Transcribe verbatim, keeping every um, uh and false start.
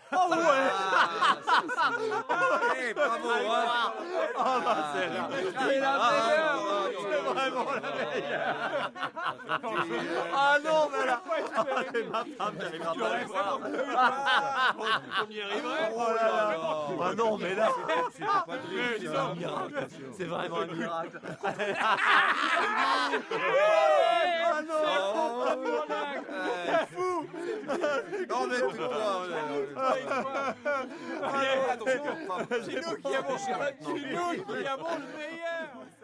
Oh ouais. Eh, bravo, hein. Oh bah c'est la, c'est la meilleure. C'est vraiment la meilleure. Ah non, mais là. C'est ma femme, j'arriverai pas à le voir. On y arriverait. Oh là là. Ah non, mais là. C'est pas de rire, C'est un miracle. C'est vraiment un miracle. Ah non. C'est fou. Non, mais tout quoi. C'est nous qui avons, c'est nous qui avons le meilleur.